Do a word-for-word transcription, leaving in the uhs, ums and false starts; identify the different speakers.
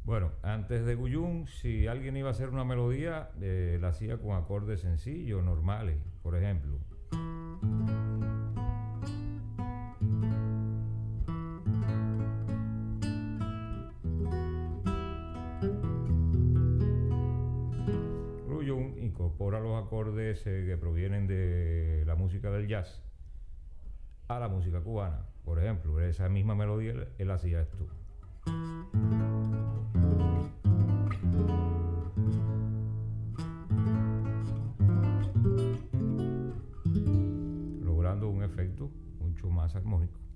Speaker 1: Bueno, antes de Guyún, si alguien iba a hacer una melodía, eh, la hacía con acordes sencillos, normales. Por ejemplo, Guyún incorpora los acordes eh, que provienen de la música del jazz a la música cubana. Por ejemplo, esa misma melodía él, él hacía esto. Logrando un efecto mucho más armónico.